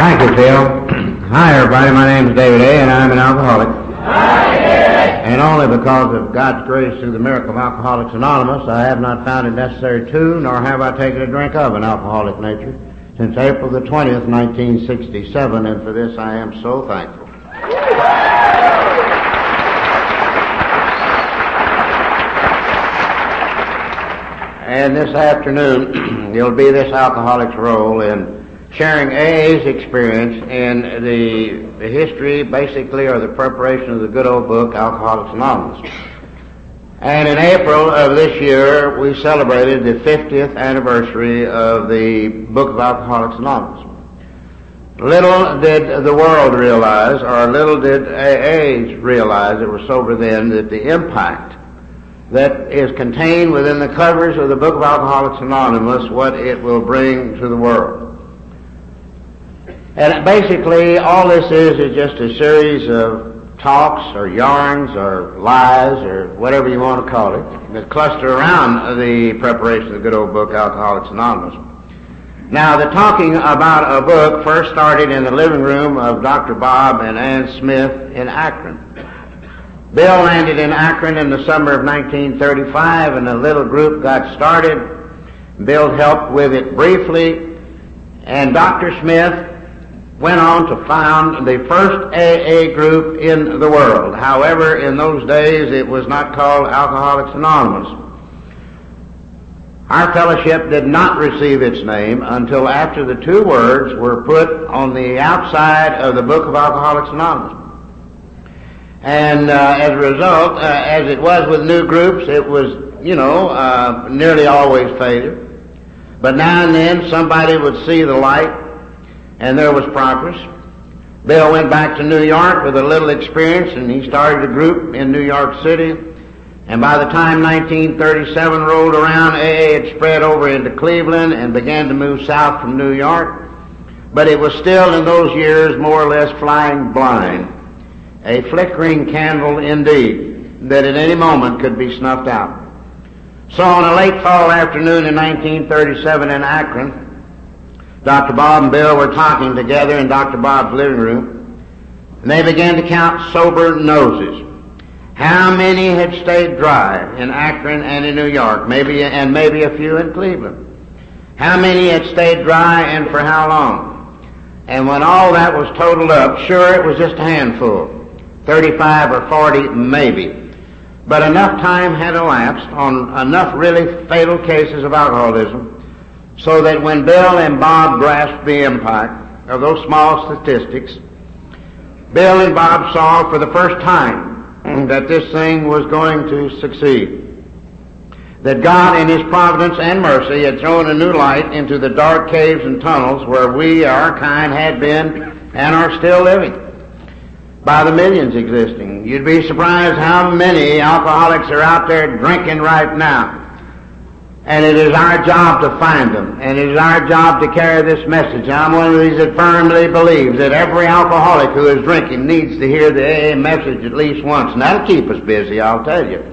Thank you, Phil. Hi, everybody. My name is David A., and I'm an alcoholic. Hi, David. And only because of God's grace through the miracle of Alcoholics Anonymous, I have not found it necessary to, nor have I taken a drink of an alcoholic nature since April the 20th, 1967, and for this I am so thankful. And this afternoon, it'll be this alcoholic's role in sharing AA's experience in the history, basically, or the preparation of the good old book, Alcoholics Anonymous. And in April of this year, we celebrated the 50th anniversary of the book of Alcoholics Anonymous. Little did the world realize, or little did AAs realize that were sober then, that the impact that is contained within the covers of the book of Alcoholics Anonymous, what it will bring to the world. And basically, all this is just a series of talks or yarns or lies or whatever you want to call it that cluster around the preparation of the good old book, Alcoholics Anonymous. Now, the talking about a book first started in the living room of Dr. Bob and Ann Smith in Akron. Bill landed in Akron in the summer of 1935, and a little group got started. Bill helped with it briefly, and Dr. Smith went on to found the first AA group in the world. However, in those days, it was not called Alcoholics Anonymous. Our fellowship did not receive its name until after the two words were put on the outside of the book of Alcoholics Anonymous. And as a result, as it was with new groups, it was, nearly always failure. But now and then, somebody would see the light, and there was progress. Bill went back to New York with a little experience, and he started a group in New York City. And by the time 1937 rolled around, AA had spread over into Cleveland and began to move south from New York. But it was still in those years more or less flying blind, a flickering candle indeed, that at any moment could be snuffed out. So on a late fall afternoon in 1937 in Akron, Dr. Bob and Bill were talking together in Dr. Bob's living room, and they began to count sober noses. How many had stayed dry in Akron and in New York, maybe a few in Cleveland? How many had stayed dry and for how long? And when all that was totaled up, sure, it was just a handful, 35 or 40 maybe. But enough time had elapsed on enough really fatal cases of alcoholism so that when Bill and Bob grasped the impact of those small statistics, Bill and Bob saw for the first time that this thing was going to succeed. That God in His providence and mercy had thrown a new light into the dark caves and tunnels where we, our kind, had been and are still living, by the millions existing. You'd be surprised how many alcoholics are out there drinking right now. And it is our job to find them, and it is our job to carry this message. I'm one of these that firmly believes that every alcoholic who is drinking needs to hear the AA message at least once, and that'll keep us busy, I'll tell you.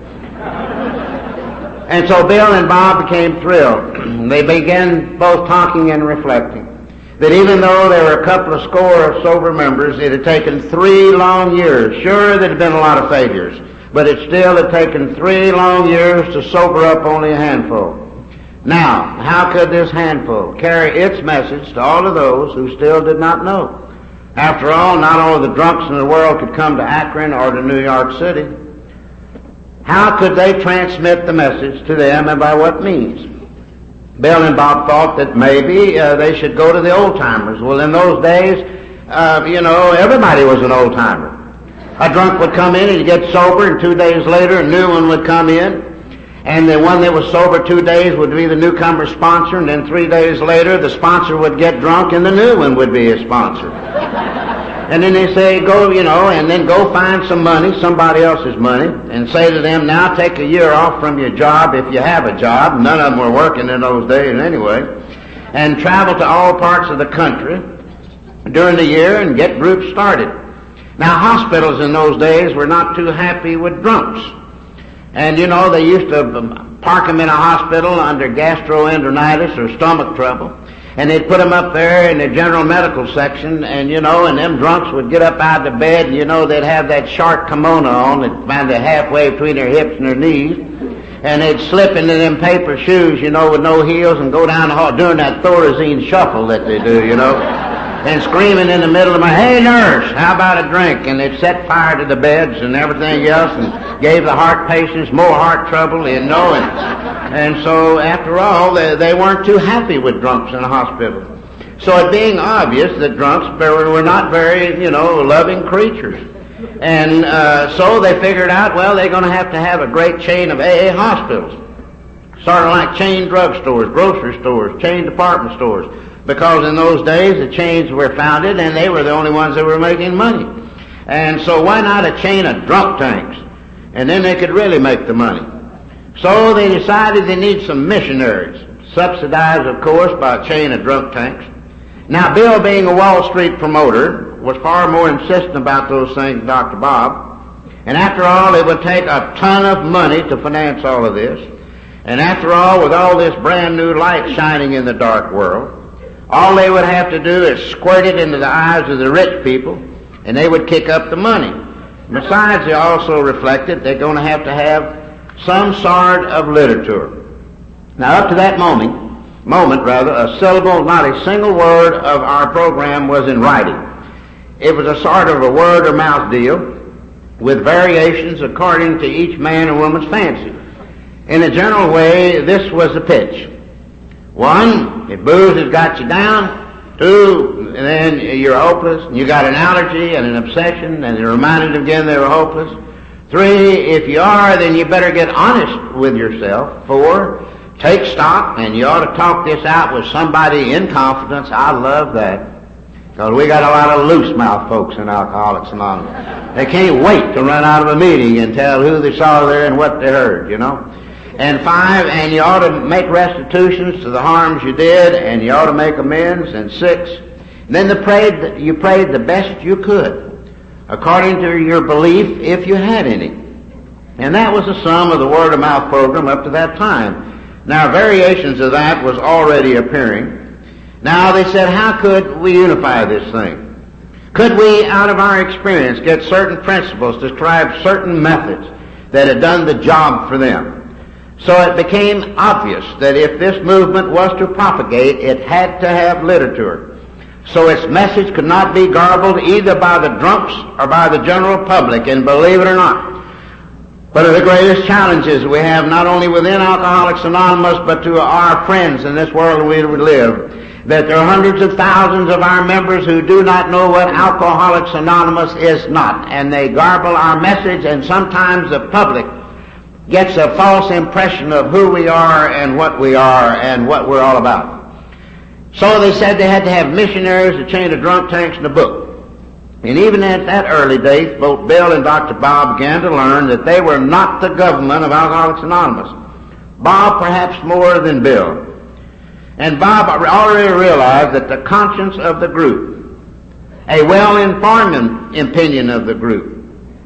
And so Bill and Bob became thrilled. They began both talking and reflecting that even though there were a couple of score of sober members, it had taken 3 long years. Sure, there had been a lot of failures, but it still had taken 3 long years to sober up only a handful. Now, how could this handful carry its message to all of those who still did not know? After all, not all of the drunks in the world could come to Akron or to New York City. How could they transmit the message to them, and by what means? Bill and Bob thought that maybe they should go to the old-timers. Well, in those days, everybody was an old-timer. A drunk would come in and he'd get sober, and 2 days later a new one would come in, and the one that was sober 2 days would be the newcomer sponsor, and then 3 days later the sponsor would get drunk and the new one would be his sponsor. And then they say, go find some money, somebody else's money, and say to them, now take a year off from your job if you have a job. None of them were working in those days anyway. And travel to all parts of the country during the year and get groups started. Now, hospitals in those days were not too happy with drunks. And, they used to park them in a hospital under gastroenteritis or stomach trouble. And they'd put them up there in the general medical section, and and them drunks would get up out of the bed, and they'd have that short kimono on that found halfway between their hips and their knees, and they'd slip into them paper shoes, with no heels, and go down the hall doing that Thorazine shuffle that they do, and screaming in the middle of hey nurse, how about a drink? And they'd set fire to the beds and everything else, and gave the heart patients more heart trouble, and so after all, they weren't too happy with drunks in the hospital. So it being obvious that drunks were not very, loving creatures. And so they figured out, well, they're going to have a great chain of AA hospitals, sort of like chain drugstores, grocery stores, chain department stores, because in those days the chains were founded and they were the only ones that were making money. And so why not a chain of drunk tanks? And then they could really make the money. So they decided they need some missionaries, subsidized, of course, by a chain of drunk tanks. Now, Bill, being a Wall Street promoter, was far more insistent about those things than Dr. Bob. And after all, it would take a ton of money to finance all of this. And after all, with all this brand new light shining in the dark world, all they would have to do is squirt it into the eyes of the rich people, and they would kick up the money. Besides, they also reflected they're going to have some sort of literature. Now, up to that moment, a syllable, not a single word of our program was in writing. It was a sort of a word-of-mouth deal with variations according to each man and woman's fancy. In a general way, this was the pitch. 1, if booze has got you down. 2, and then you're hopeless, and you got an allergy and an obsession, and you're reminded again they were hopeless. 3, if you are, then you better get honest with yourself. 4, take stock, and you ought to talk this out with somebody in confidence. I love that, because we got a lot of loose-mouthed folks in Alcoholics Anonymous. They can't wait to run out of a meeting and tell who they saw there and what they heard, And 5, and you ought to make restitutions to the harms you did, and you ought to make amends. And 6, and then you prayed the best you could, according to your belief, if you had any. And that was the sum of the word-of-mouth program up to that time. Now, variations of that was already appearing. Now, they said, how could we unify this thing? Could we, out of our experience, get certain principles, describe certain methods that had done the job for them? So it became obvious that if this movement was to propagate, it had to have literature. So its message could not be garbled either by the drunks or by the general public. And believe it or not, one of the greatest challenges we have, not only within Alcoholics Anonymous, but to our friends in this world we live, that there are hundreds of thousands of our members who do not know what Alcoholics Anonymous is not. And they garble our message, and sometimes the public gets a false impression of who we are and what we're all about. So they said they had to have missionaries, a chain of drunk tanks, and a book. And even at that early date, both Bill and Dr. Bob began to learn that they were not the government of Alcoholics Anonymous. Bob perhaps more than Bill. And Bob already realized that the conscience of the group, a well-informed opinion of the group,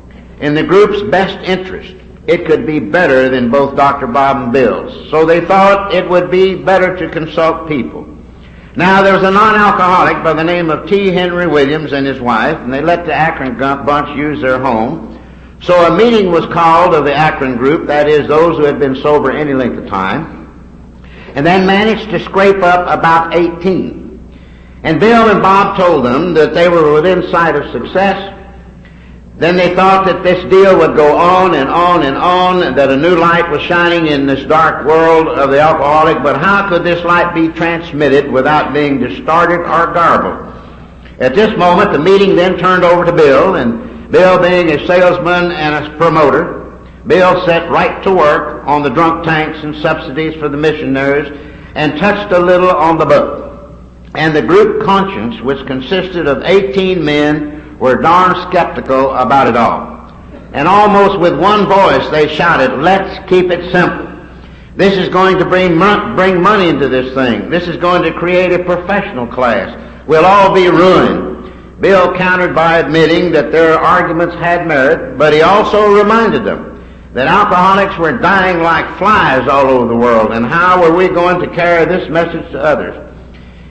in the group's best interest, it could be better than both Dr. Bob and Bill's. So they thought it would be better to consult people. Now, there was a non-alcoholic by the name of T. Henry Williams and his wife, and they let the Akron bunch use their home. So a meeting was called of the Akron group, that is, those who had been sober any length of time, and then managed to scrape up about 18. And Bill and Bob told them that they were within sight of success. Then they thought that this deal would go on and on and on, and that a new light was shining in this dark world of the alcoholic, but how could this light be transmitted without being distorted or garbled? At this moment, the meeting then turned over to Bill, and Bill, being a salesman and a promoter, Bill set right to work on the drunk tanks and subsidies for the missionaries, and touched a little on the book. And the group conscience, which consisted of 18 men, were darn skeptical about it all. And almost with one voice they shouted, let's keep it simple. This is going to bring money into this thing. This is going to create a professional class. We'll all be ruined. Bill countered by admitting that their arguments had merit, but he also reminded them that alcoholics were dying like flies all over the world, and how were we going to carry this message to others?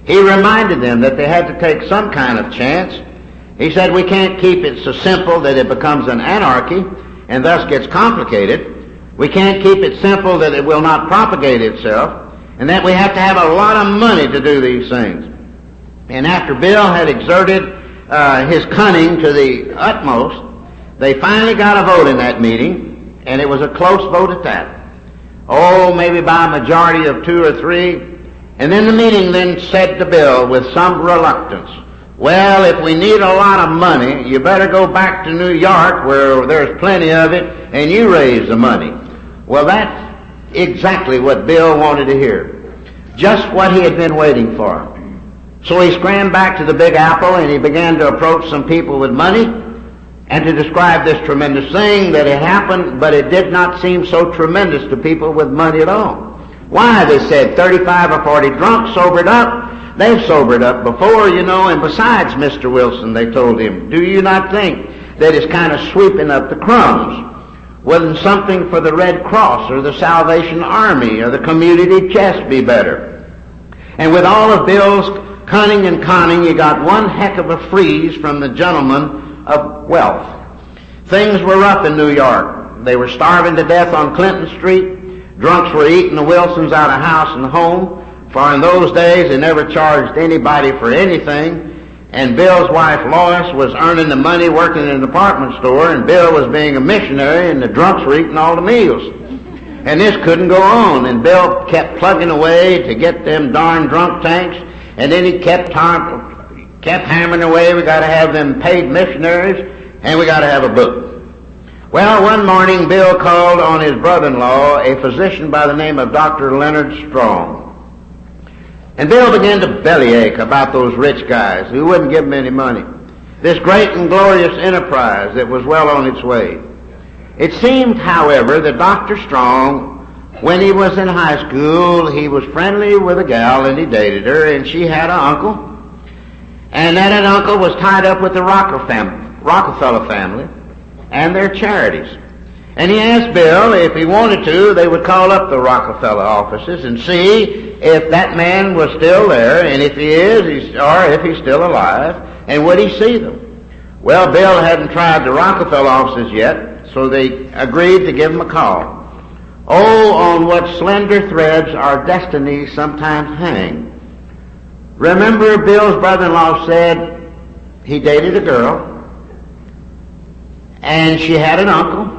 He reminded them that they had to take some kind of chance. He said, we can't keep it so simple that it becomes an anarchy and thus gets complicated. We can't keep it simple that it will not propagate itself, and that we have to have a lot of money to do these things. And after Bill had exerted his cunning to the utmost, they finally got a vote in that meeting, and it was a close vote at that. Oh, maybe by a majority of 2 or 3. And then the meeting then said to Bill with some reluctance, well, if we need a lot of money, you better go back to New York where there's plenty of it, and you raise the money. Well, that's exactly what Bill wanted to hear. Just what he had been waiting for. So he scrammed back to the Big Apple, and he began to approach some people with money and to describe this tremendous thing that had happened, but it did not seem so tremendous to people with money at all. Why, they said, 35 or 40 drunks sobered up. They've sobered up before, you know, and besides, Mr. Wilson, they told him, do you not think that it's kind of sweeping up the crumbs? Wouldn't something for the Red Cross or the Salvation Army or the community chest be better? And with all of Bill's cunning and conning, you got one heck of a freeze from the gentleman of wealth. Things were rough in New York. They were starving to death on Clinton Street. Drunks were eating the Wilsons out of house and home, for in those days they never charged anybody for anything, and Bill's wife Lois was earning the money working in a department store, and Bill was being a missionary, and the drunks were eating all the meals. And this couldn't go on, and Bill kept plugging away to get them darn drunk tanks, and then he kept hammering away, we got to have them paid missionaries, and we got to have a book. Well, one morning Bill called on his brother-in-law, a physician by the name of Dr. Leonard Strong. And Bill began to bellyache about those rich guys who wouldn't give him any money. This great and glorious enterprise that was well on its way. It seemed, however, that Dr. Strong, when he was in high school, he was friendly with a gal and he dated her, and she had an uncle. And that uncle was tied up with the Rockefeller family and their charities. And he asked Bill if he wanted to, they would call up the Rockefeller offices and see if that man was still there, and if he is, or if he's still alive, and would he see them. Well, Bill hadn't tried the Rockefeller offices yet, so they agreed to give him a call. Oh, on what slender threads our destinies sometimes hang. Remember, Bill's brother-in-law said he dated a girl, and she had an uncle,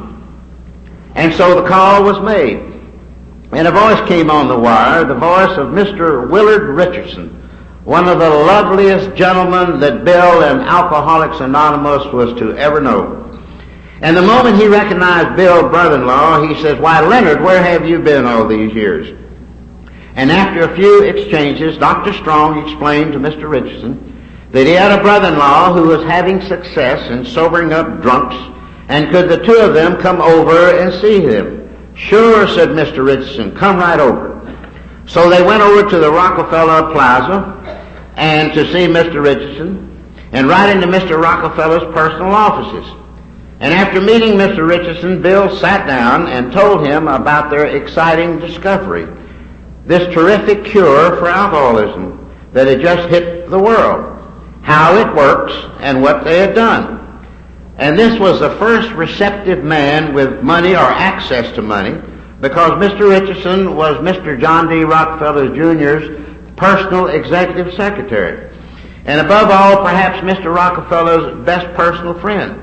and so the call was made. And a voice came on the wire, the voice of Mr. Willard Richardson, one of the loveliest gentlemen that Bill and Alcoholics Anonymous was to ever know. And the moment he recognized Bill's brother-in-law, he says, why, Leonard, where have you been all these years? And after a few exchanges, Dr. Strong explained to Mr. Richardson that he had a brother-in-law who was having success in sobering up drunks, and could the two of them come over and see him? Sure, said Mr. Richardson, come right over. So they went over to the Rockefeller Plaza and to see Mr. Richardson, and right into Mr. Rockefeller's personal offices. And after meeting Mr. Richardson, Bill sat down and told him about their exciting discovery, this terrific cure for alcoholism that had just hit the world, how it works, and what they had done. And this was the first receptive man with money or access to money, because Mr. Richardson was Mr. John D. Rockefeller Jr.'s personal executive secretary, and above all, perhaps Mr. Rockefeller's best personal friend.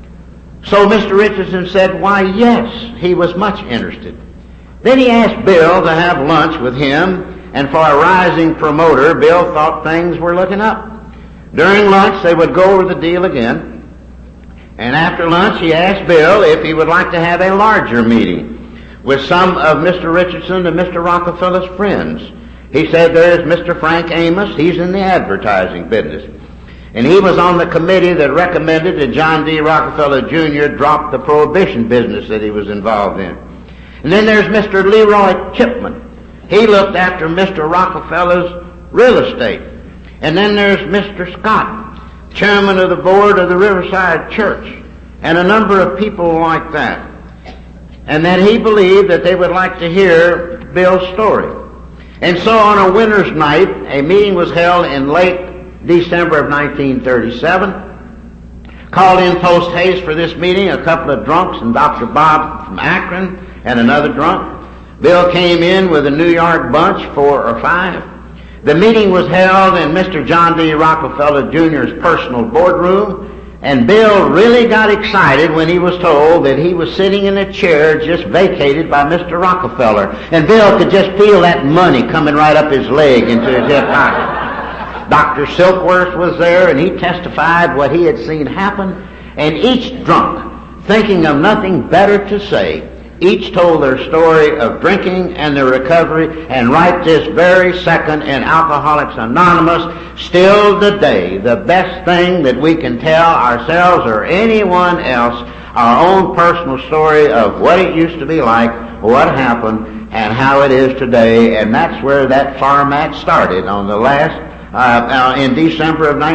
So Mr. Richardson said, why, yes, he was much interested. Then he asked Bill to have lunch with him, and for a rising promoter, Bill thought things were looking up. During lunch, they would go over the deal again. And after lunch, he asked Bill if he would like to have a larger meeting with some of Mr. Richardson and Mr. Rockefeller's friends. He said, there's Mr. Frank Amos. He's in the advertising business. And he was on the committee that recommended that John D. Rockefeller Jr. drop the prohibition business that he was involved in. And then there's Mr. Leroy Chipman. He looked after Mr. Rockefeller's real estate. And then there's Mr. Scott, chairman of the board of the Riverside Church, and a number of people like that. And then he believed that they would like to hear Bill's story. And so on a winter's night, a meeting was held in late December of 1937. Called in post haste for this meeting a couple of drunks and Dr. Bob from Akron and another drunk. Bill came in with a New York bunch, 4 or 5. The meeting was held in Mr. John D. Rockefeller Jr.'s personal boardroom, and Bill really got excited when he was told that he was sitting in a chair just vacated by Mr. Rockefeller. And Bill could just feel that money coming right up his leg into his hip pocket. Dr. Silkworth was there, and he testified what he had seen happen. And each drunk, thinking of nothing better to say, each told their story of drinking and their recovery, and right this very second in Alcoholics Anonymous, still today, the best thing that we can tell ourselves or anyone else, our own personal story of what it used to be like, what happened, and how it is today. And that's where that format started on the last, in December of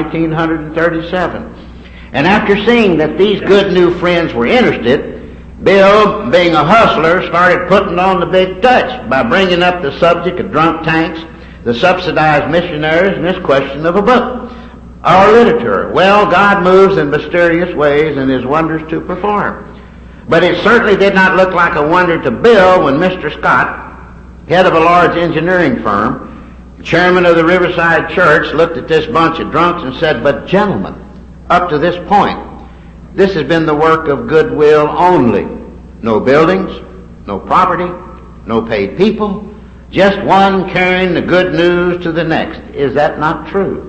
1937. And after seeing that these good new friends were interested, Bill, being a hustler, started putting on the big touch by bringing up the subject of drunk tanks, the subsidized missionaries, and this question of a book or literature. Well, God moves in mysterious ways and His wonders to perform. But it certainly did not look like a wonder to Bill when Mr. Scott, head of a large engineering firm, chairman of the Riverside Church, looked at this bunch of drunks and said, "But gentlemen, up to this point, this has been the work of goodwill only. No buildings, no property, no paid people, just one carrying the good news to the next. Is that not true?"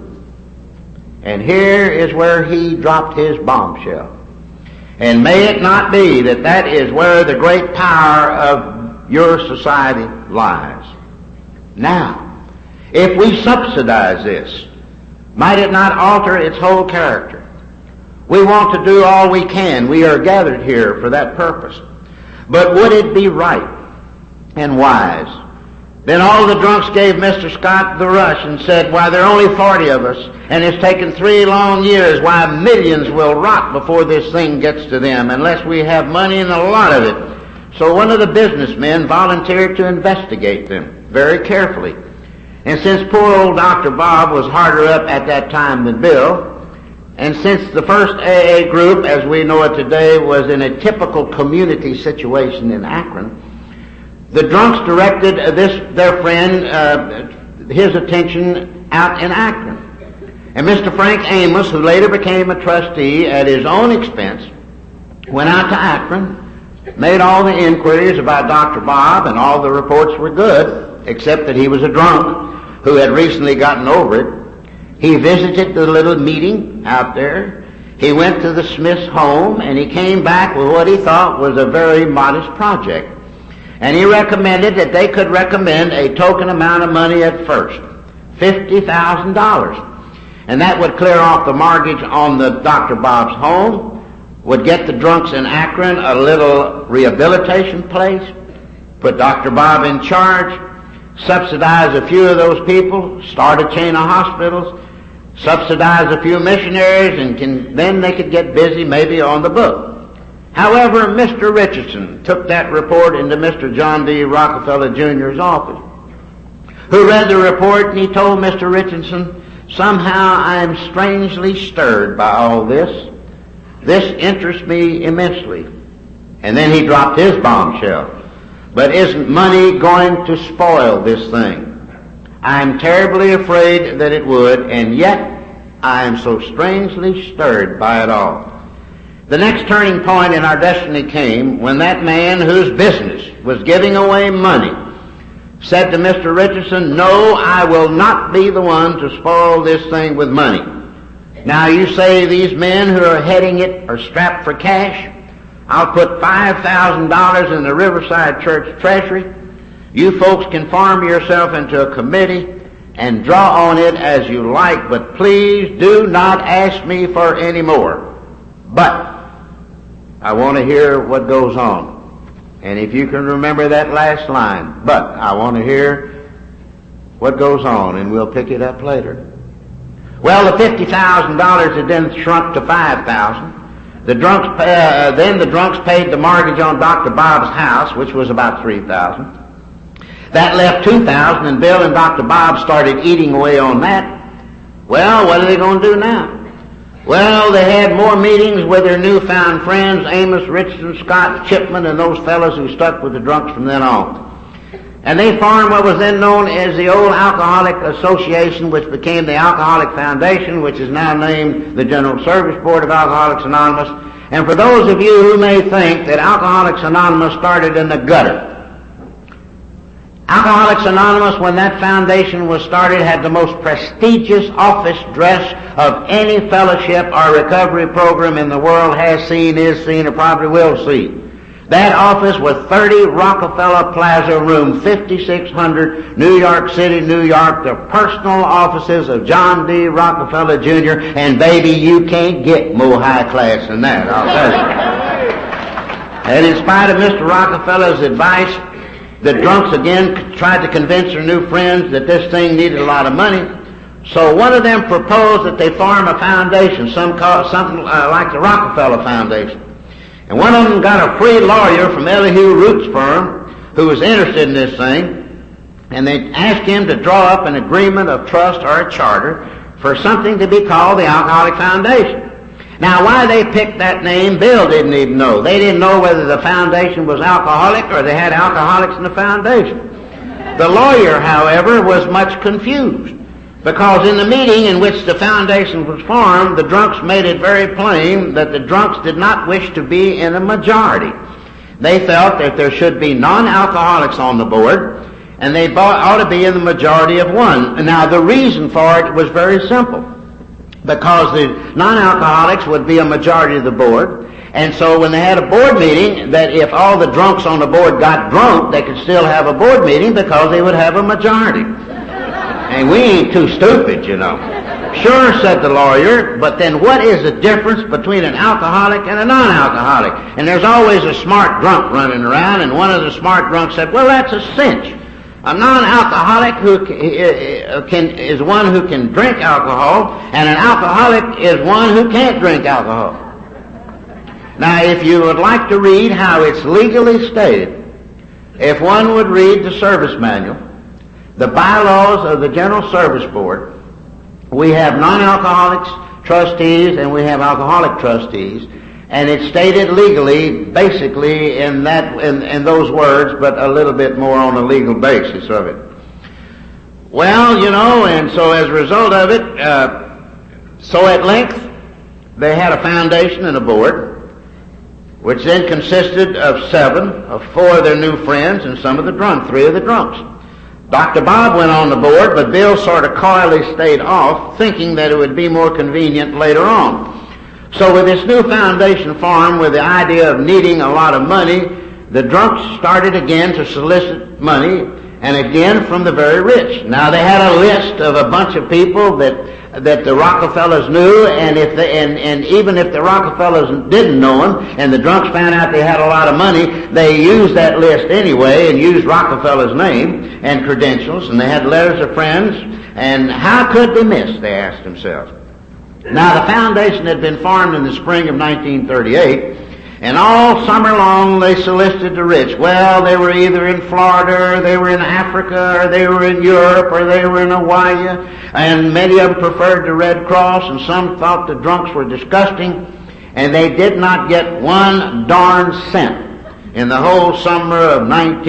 And here is where he dropped his bombshell. And may it not be that that is where the great power of your society lies. Now, if we subsidize this, might it not alter its whole character? We want to do all we can. We are gathered here for that purpose. But would it be right and wise? Then all the drunks gave Mr. Scott the rush and said, "Why, there are only 40 of us, and it's taken 3 long years. Why, millions will rot before this thing gets to them, unless we have money and a lot of it." So one of the businessmen volunteered to investigate them very carefully. And since poor old Dr. Bob was harder up at that time than Bill, and since the first AA group, as we know it today, was in a typical community situation in Akron, the drunks directed their friend, his attention out in Akron. And Mr. Frank Amos, who later became a trustee at his own expense, went out to Akron, made all the inquiries about Dr. Bob, and all the reports were good, except that he was a drunk who had recently gotten over it. He visited the little meeting out there. He went to the Smith's home, and he came back with what he thought was a very modest project. And he recommended that they could recommend a token amount of money at first, $50,000. And that would clear off the mortgage on the Dr. Bob's home, would get the drunks in Akron a little rehabilitation place, put Dr. Bob in charge, subsidize a few of those people, start a chain of hospitals, subsidize a few missionaries, and then they could get busy maybe on the book. However, Mr. Richardson took that report into Mr. John D. Rockefeller Jr.'s office, who read the report, and he told Mr. Richardson, "Somehow I am strangely stirred by all this. This interests me immensely." And then he dropped his bombshell. "But isn't money going to spoil this thing? I am terribly afraid that it would, and yet I am so strangely stirred by it all." The next turning point in our destiny came when that man whose business was giving away money said to Mr. Richardson, "No, I will not be the one to spoil this thing with money. Now you say these men who are heading it are strapped for cash. I'll put $5,000 in the Riverside Church treasury. You folks can farm yourself into a committee and draw on it as you like, but please do not ask me for any more. But I want to hear what goes on." And if you can remember that last line, "But I want to hear what goes on," and we'll pick it up later. Well, the $50,000 had then shrunk to $5,000. Then the drunks paid the mortgage on Dr. Bob's house, which was about $3,000. That left 2,000, and Bill and Dr. Bob started eating away on that. Well, what are they going to do now? Well, they had more meetings with their newfound friends, Amos, Richardson, Scott, Chipman, and those fellows who stuck with the drunks from then on. And they formed what was then known as the Old Alcoholic Association, which became the Alcoholic Foundation, which is now named the General Service Board of Alcoholics Anonymous. And for those of you who may think that Alcoholics Anonymous started in the gutter, Alcoholics Anonymous, when that foundation was started, had the most prestigious office dress of any fellowship or recovery program in the world has seen, is seen, or probably will see. That office was 30 Rockefeller Plaza Room, 5600, New York City, New York, the personal offices of John D. Rockefeller Jr., and baby, you can't get more high class than that, I'll tell you. And in spite of Mr. Rockefeller's advice, the drunks again tried to convince their new friends that this thing needed a lot of money. So one of them proposed that they form a foundation, something like the Rockefeller Foundation. And one of them got a free lawyer from Elihu Root's firm who was interested in this thing, and they asked him to draw up an agreement of trust or a charter for something to be called the Alcoholic Foundation. Now, why they picked that name, Bill didn't even know. They didn't know whether the foundation was alcoholic or they had alcoholics in the foundation. The lawyer, however, was much confused, because in the meeting in which the foundation was formed, the drunks made it very plain that the drunks did not wish to be in a majority. They felt that there should be non-alcoholics on the board, and they ought to be in the majority of one. Now, the reason for it was very simple, because the non-alcoholics would be a majority of the board, and so when they had a board meeting, that if all the drunks on the board got drunk, they could still have a board meeting because they would have a majority. And we ain't too stupid, you know. Sure, said the lawyer, but then what is the difference between an alcoholic and a non-alcoholic? And there's always a smart drunk running around, and one of the smart drunks said, well, that's a cinch. A non-alcoholic is one who can drink alcohol, and an alcoholic is one who can't drink alcohol. Now, if you would like to read how it's legally stated, if one would read the service manual, the bylaws of the General Service Board, we have non-alcoholics trustees and we have alcoholic trustees, and it's stated legally, basically in those words, but a little bit more on a legal basis of it. Well, you know, and so as a result of it, so at length, they had a foundation and a board, which then consisted of 4 of their new friends and some of the drunks, 3 of the drunks. Dr. Bob went on the board, but Bill sort of coyly stayed off, thinking that it would be more convenient later on. So with this new foundation formed, with the idea of needing a lot of money, the drunks started again to solicit money, and again from the very rich. Now they had a list of a bunch of people that the Rockefellers knew, and even if the Rockefellers didn't know them, and the drunks found out they had a lot of money, they used that list anyway and used Rockefeller's name and credentials, and they had letters of friends, and how could they miss, they asked themselves. Now the foundation had been formed in the spring of 1938, and all summer long they solicited the rich. Well, they were either in Florida, or they were in Africa, or they were in Europe, or they were in Hawaii, and many of them preferred the Red Cross, and some thought the drunks were disgusting, and they did not get one darn cent in the whole summer of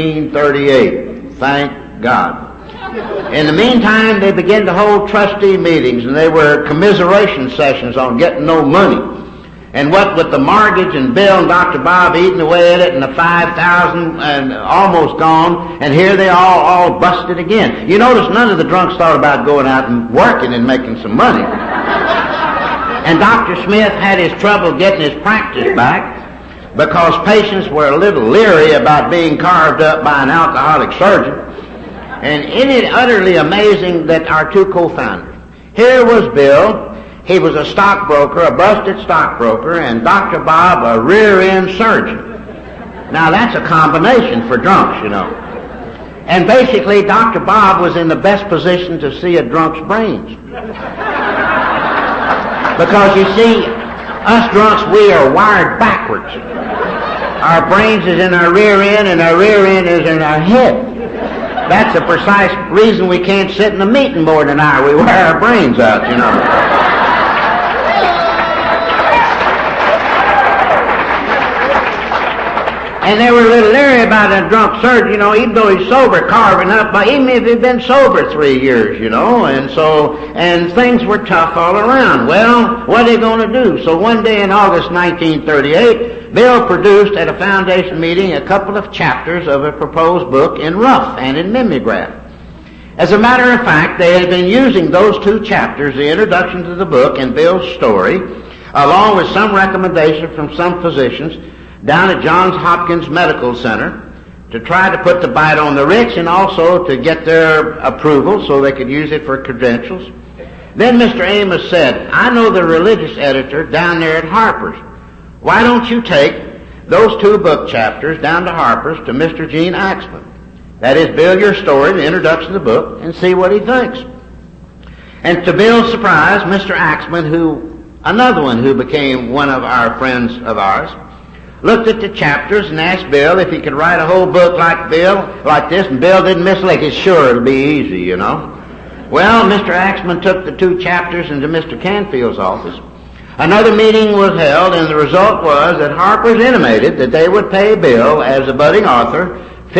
1938. Thank God. In the meantime, they began to hold trustee meetings, and they were commiseration sessions on getting no money. And what with the mortgage and Bill and Dr. Bob eating away at it, and the 5,000 and almost gone, and here they all busted again. You notice none of the drunks thought about going out and working and making some money. And Dr. Smith had his trouble getting his practice back because patients were a little leery about being carved up by an alcoholic surgeon. And isn't it utterly amazing that our 2 co-founders, here was Bill. He was a stockbroker, a busted stockbroker, and Dr. Bob, a rear-end surgeon. Now, that's a combination for drunks, you know. And basically, Dr. Bob was in the best position to see a drunk's brains. Because, you see, us drunks, we are wired backwards. Our brains is in our rear end, and our rear end is in our head. That's the precise reason we can't sit in a meeting more than an hour. We wear our brains out, you know. And they were a little leery about a drunk surgeon, you know, even though he's sober, carving up, but even if he'd been sober 3 years, you know, and things were tough all around. Well, what are they going to do? So one day in August 1938, Bill produced at a foundation meeting a couple of chapters of a proposed book in rough and in mimeograph. As a matter of fact, they had been using those 2 chapters, the introduction to the book and Bill's story, along with some recommendation from some physicians, down at Johns Hopkins Medical Center to try to put the bite on the rich and also to get their approval so they could use it for credentials. Then Mr. Amos said, I know the religious editor down there at Harper's. Why don't you take those 2 book chapters down to Harper's to Mr. Gene Axman? That is, Bill, your story, the introduction to the book, and see what he thinks. And to Bill's surprise, Mr. Axman, another one who became one of our friends of ours, looked at the chapters and asked Bill if he could write a whole book like this, and Bill didn't miss like it's sure it'll be easy, you know. Well, Mr. Axman took the 2 chapters into Mr. Canfield's office. Another meeting was held, and the result was that Harper's intimated that they would pay Bill, as a budding author,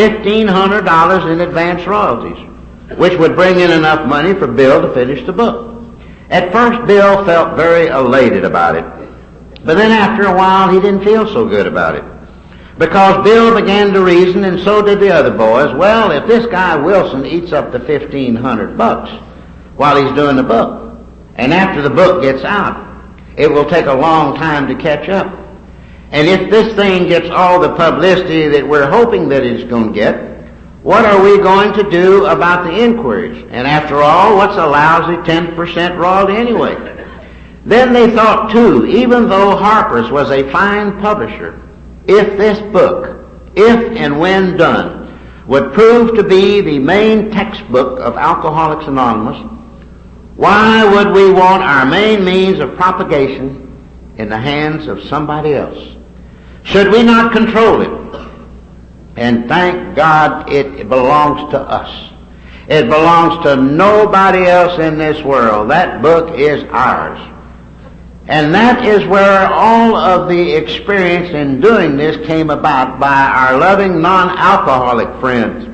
$1,500 in advance royalties, which would bring in enough money for Bill to finish the book. At first, Bill felt very elated about it. But then after a while, he didn't feel so good about it. Because Bill began to reason, and so did the other boys, well, if this guy Wilson eats up the $1,500 while he's doing the book, and after the book gets out, it will take a long time to catch up. And if this thing gets all the publicity that we're hoping that it's going to get, what are we going to do about the inquiries? And after all, what's a lousy 10% royalty anyway? Then they thought, too, even though Harper's was a fine publisher, if this book, if and when done, would prove to be the main textbook of Alcoholics Anonymous, why would we want our main means of propagation in the hands of somebody else? Should we not control it? And thank God it belongs to us. It belongs to nobody else in this world. That book is ours. And that is where all of the experience in doing this came about, by our loving non-alcoholic friends.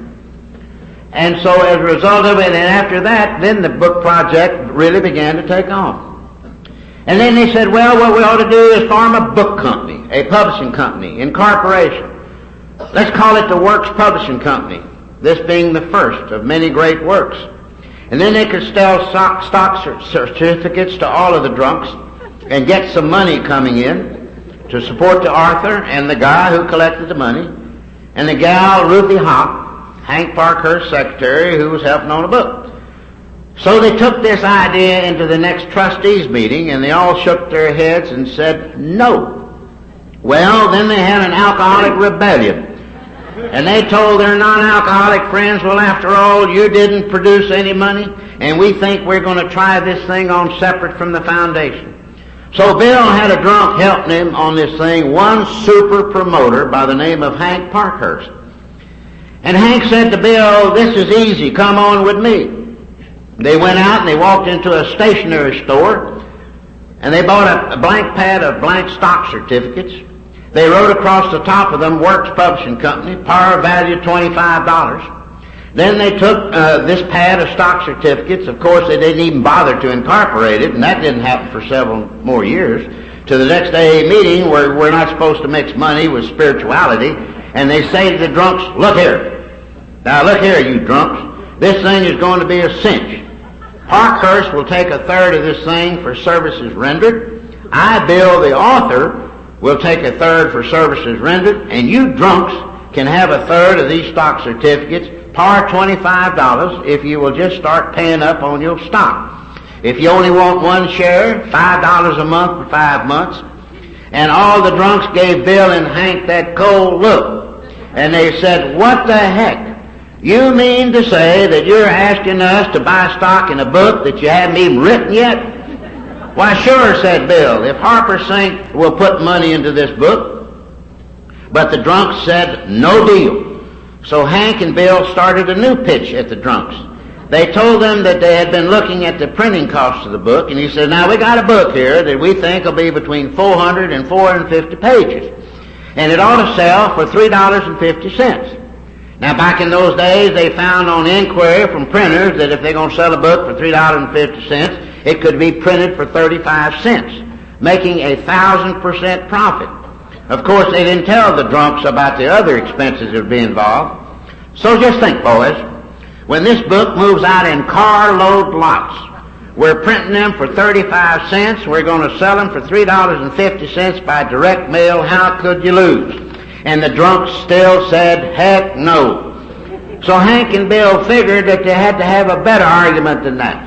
And so as a result of it, and after that, then the book project really began to take off. And then they said, well, what we ought to do is form a book company, a publishing company, incorporation. Let's call it the Works Publishing Company, this being the first of many great works. And then they could sell stock certificates to all of the drunks and get some money coming in to support the author and the guy who collected the money, and the gal Ruthie Hop, Hank Parkhurst's secretary, who was helping on a book. So they took this idea into the next trustees meeting, and they all shook their heads and said no. Well, then they had an alcoholic rebellion, and they told their non-alcoholic friends, well, after all, you didn't produce any money, and we think we're going to try this thing on separate from the foundation. So Bill had a drunk helping him on this thing, one super promoter by the name of Hank Parkhurst. And Hank said to Bill, this is easy, come on with me. They went out and they walked into a stationery store, and they bought a blank pad of blank stock certificates. They wrote across the top of them, Works Publishing Company, par value $25. Then they took this pad of stock certificates. Of course, they didn't even bother to incorporate it, and that didn't happen for several more years, to the next AA meeting where we're not supposed to mix money with spirituality. And they say to the drunks, look here. Now look here, you drunks. This thing is going to be a cinch. Parkhurst will take a third of this thing for services rendered. I, Bill, the author, will take a third for services rendered, and you drunks can have a third of these stock certificates, par $25, if you will just start paying up on your stock. If you only want one share, $5 a month for 5 months. And all the drunks gave Bill and Hank that cold look. And they said, what the heck? You mean to say that you're asking us to buy stock in a book that you haven't even written yet? Why, sure, said Bill, if Harper Sink will put money into this book. But the drunks said, no deal. So Hank and Bill started a new pitch at the drunks. They told them that they had been looking at the printing cost of the book, and he said, now we got a book here that we think will be between 400 and 450 pages, and it ought to sell for $3.50. Now back in those days, they found on inquiry from printers that if they're going to sell a book for $3.50, it could be printed for 35 cents, making 1,000% profit. Of course, they didn't tell the drunks about the other expenses that would be involved. So just think, boys, when this book moves out in carload lots, we're printing them for 35 cents, we're going to sell them for $3.50 by direct mail. How could you lose? And the drunks still said, heck no. So Hank and Bill figured that they had to have a better argument than that.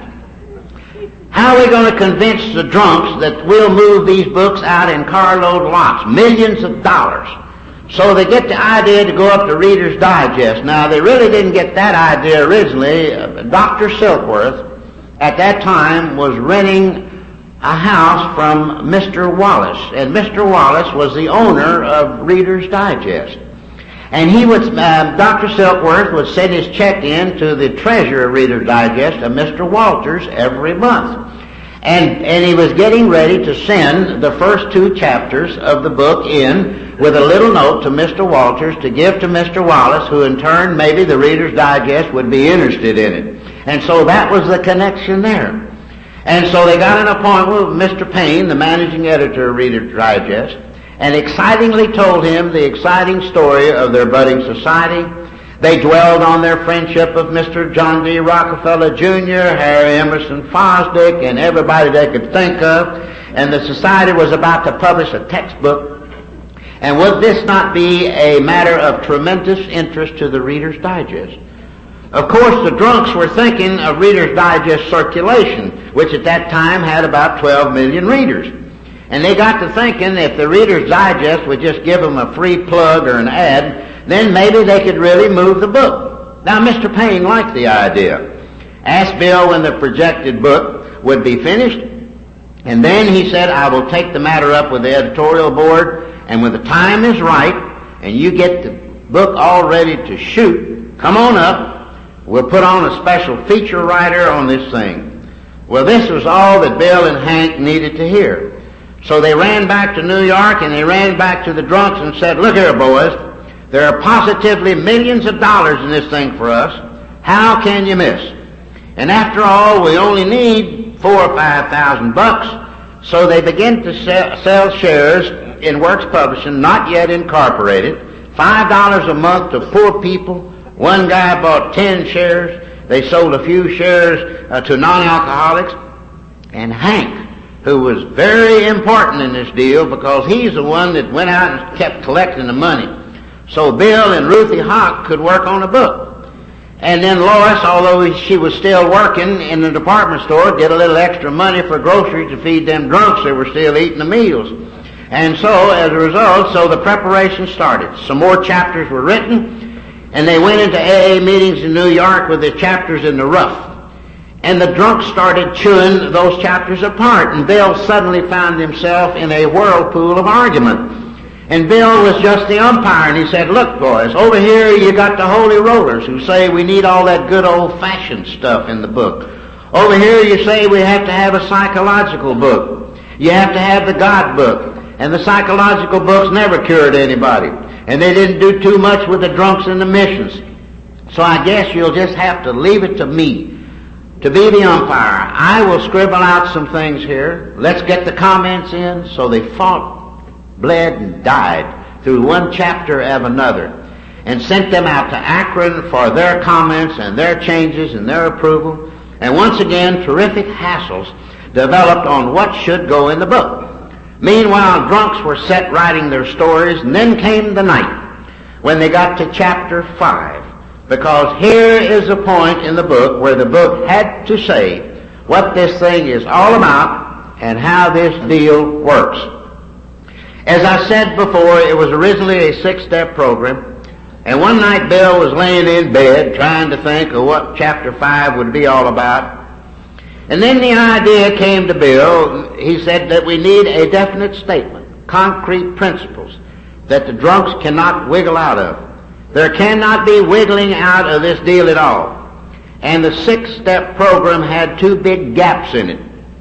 How are we going to convince the drunks that we'll move these books out in carload lots, millions of dollars? So they get the idea to go up to Reader's Digest. Now, they really didn't get that idea originally. Dr. Silkworth, at that time, was renting a house from Mr. Wallace. And Mr. Wallace was the owner of Reader's Digest. And he would, Dr. Silkworth would send his check in to the treasurer of Reader's Digest, Mr. Walters, every month. And he was getting ready to send the first 2 chapters of the book in with a little note to Mr. Walters to give to Mr. Wallace, who in turn, maybe the Reader's Digest would be interested in it. And so that was the connection there. And so they got an appointment with Mr. Payne, the managing editor of Reader's Digest, and excitingly told him the exciting story of their budding society. They dwelled on their friendship of Mr. John D. Rockefeller Jr., Harry Emerson Fosdick, and everybody they could think of. And the society was about to publish a textbook. And would this not be a matter of tremendous interest to the Reader's Digest? Of course, the drunks were thinking of Reader's Digest circulation, which at that time had about 12 million readers. And they got to thinking if the Reader's Digest would just give them a free plug or an ad, then maybe they could really move the book. Now, Mr. Payne liked the idea. Asked Bill when the projected book would be finished, and then he said, I will take the matter up with the editorial board, and when the time is right, and you get the book all ready to shoot, come on up. We'll put on a special feature writer on this thing. Well, this was all that Bill and Hank needed to hear. So they ran back to New York, and they ran back to the drunks and said, look here, boys, there are positively millions of dollars in this thing for us. How can you miss? And after all, we only need $4,000 or $5,000. So they began to sell shares in Works Publishing, not yet incorporated, $5 a month to poor people. One guy bought 10 shares. They sold a few shares to non-alcoholics. And Hank, who was very important in this deal because he's the one that went out and kept collecting the money. So Bill and Ruthie Hawk could work on a book. And then Lois, although she was still working in the department store, get a little extra money for groceries to feed them drunks that were still eating the meals. And so, as a result, so the preparation started. Some more chapters were written, and they went into AA meetings in New York with the chapters in the rough. And the drunks started chewing those chapters apart, and Bill suddenly found himself in a whirlpool of argument. And Bill was just the umpire, and he said, look, boys, over here you got the holy rollers who say we need all that good old-fashioned stuff in the book. Over here you say we have to have a psychological book. You have to have the God book. And the psychological books never cured anybody. And they didn't do too much with the drunks and the missions. So I guess you'll just have to leave it to me to be the umpire. I will scribble out some things here. Let's get the comments in. So they fought, bled, and died through one chapter of another, and sent them out to Akron for their comments and their changes and their approval. And once again, terrific hassles developed on what should go in the book. Meanwhile, drunks were set writing their stories, and then came the night when they got to chapter 5, because here is a point in the book where the book had to say what this thing is all about and how this deal works. As I said before, it was originally a 6-step program, and one night Bill was laying in bed trying to think of what chapter 5 would be all about. And then the idea came to Bill. He said that we need a definite statement, concrete principles that the drunks cannot wiggle out of. There cannot be wiggling out of this deal at all. And the 6-step program had 2 big gaps in it.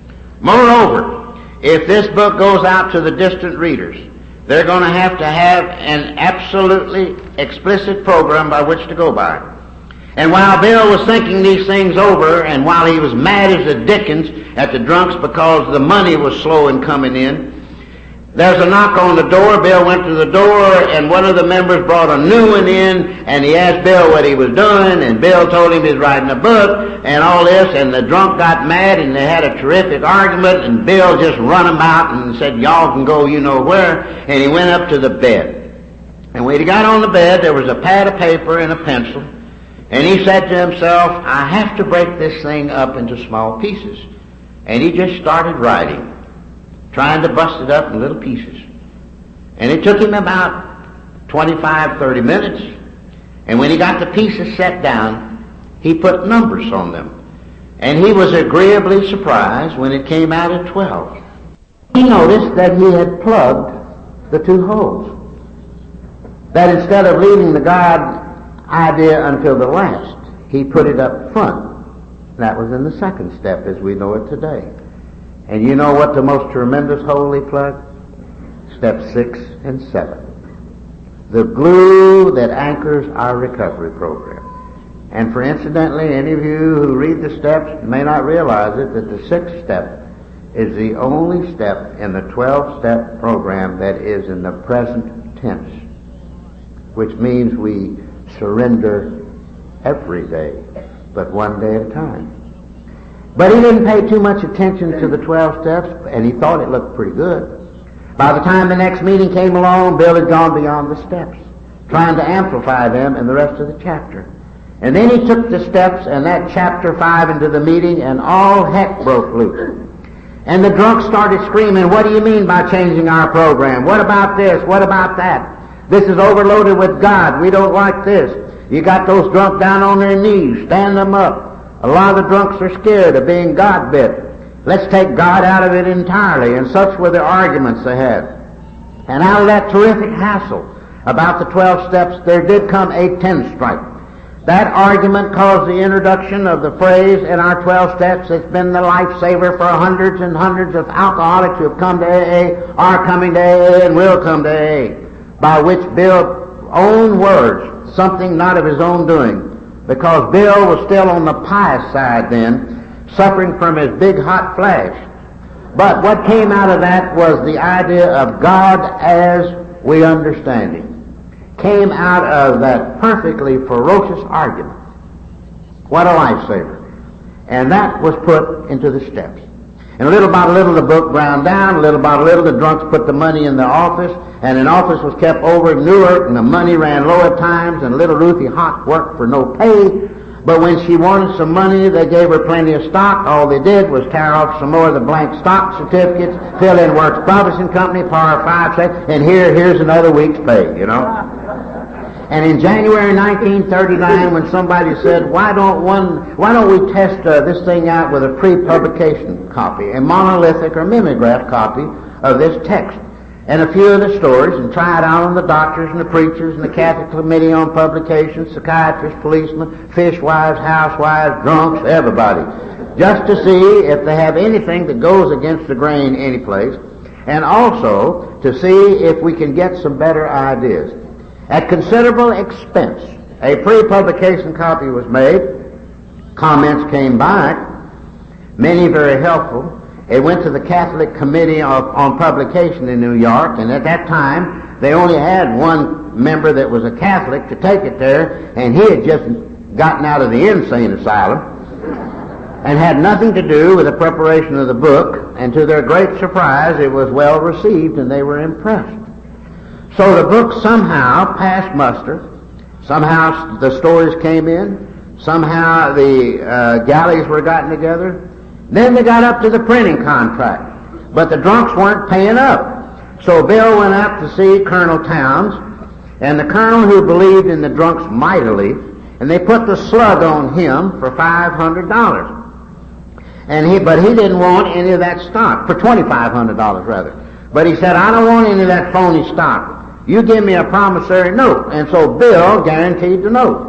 Moreover, if this book goes out to the distant readers, they're going to have an absolutely explicit program by which to go by. And while Bill was thinking these things over, and while he was mad as the dickens at the drunks because the money was slow in coming in, there's a knock on the door. Bill went to the door, and one of the members brought a new one in, and he asked Bill what he was doing, and Bill told him he was writing a book, and all this, and the drunk got mad, and they had a terrific argument, and Bill just run him out and said, y'all can go you know where, and he went up to the bed. And when he got on the bed, there was a pad of paper and a pencil, and he said to himself, I have to break this thing up into small pieces. And he just started writing, trying to bust it up in little pieces. And it took him about 25, 30 minutes. And when he got the pieces set down, he put numbers on them. And he was agreeably surprised when it came out at 12. He noticed that he had plugged the 2 holes. That instead of leaving the God idea until the last, he put it up front. That was in the 2nd step as we know it today. And you know what the most tremendous hole he plugged? Step 6 and 7. The glue that anchors our recovery program. And for incidentally, any of you who read the steps may not realize it, that the 6th step is the only step in the 12-step program that is in the present tense, which means we surrender every day, but one day at a time. But he didn't pay too much attention to the 12 steps, and he thought it looked pretty good. By the time the next meeting came along, Bill had gone beyond the steps, trying to amplify them in the rest of the chapter. And then he took the steps and that chapter 5 into the meeting, and all heck broke loose. And the drunks started screaming, what do you mean by changing our program? What about this? What about that? This is overloaded with God. We don't like this. You got those drunk down on their knees. Stand them up. A lot of the drunks are scared of being God-bit. Let's take God out of it entirely. And such were the arguments they had. And out of that terrific hassle about the 12 steps, there did come a 10 strike. That argument caused the introduction of the phrase in our 12 steps that's been the lifesaver for hundreds and hundreds of alcoholics who have come to AA, are coming to AA, and will come to AA, by which Bill's own words, something not of his own doing, because Bill was still on the pious side then, suffering from his big hot flash. But what came out of that was the idea of God as we understand Him. Came out of that perfectly ferocious argument. What a lifesaver. And that was put into the steps. And little by little the book ground down, little by little the drunks put the money in the office, and an office was kept over at Newark, and the money ran low at times, and little Ruthie Hott worked for no pay. But when she wanted some money, they gave her plenty of stock. All they did was tear off some more of the blank stock certificates, fill in Works Publishing Company, par 5 check, and here's another week's pay, you know. And in January 1939, when somebody said, why don't we test this thing out with a pre-publication copy, a monolithic or mimeograph copy of this text, and a few of the stories, and try it out on the doctors and the preachers and the Catholic Committee on Publications, psychiatrists, policemen, fishwives, housewives, drunks, everybody, just to see if they have anything that goes against the grain any place, and also to see if we can get some better ideas. At considerable expense, a pre-publication copy was made. Comments came back, many very helpful. It went to the Catholic Committee on Publication in New York, and at that time, they only had one member that was a Catholic to take it there, and he had just gotten out of the insane asylum and had nothing to do with the preparation of the book, and to their great surprise, it was well received, and they were impressed. So the book somehow passed muster. Somehow the stories came in. Somehow the galleys were gotten together. Then they got up to the printing contract. But the drunks weren't paying up. So Bill went out to see Colonel Towns, and the colonel who believed in the drunks mightily, and they put the slug on him for $500. But he didn't want any of that stock, for $2,500 rather. But he said, I don't want any of that phony stock. You give me a promissory note. And so Bill guaranteed the note.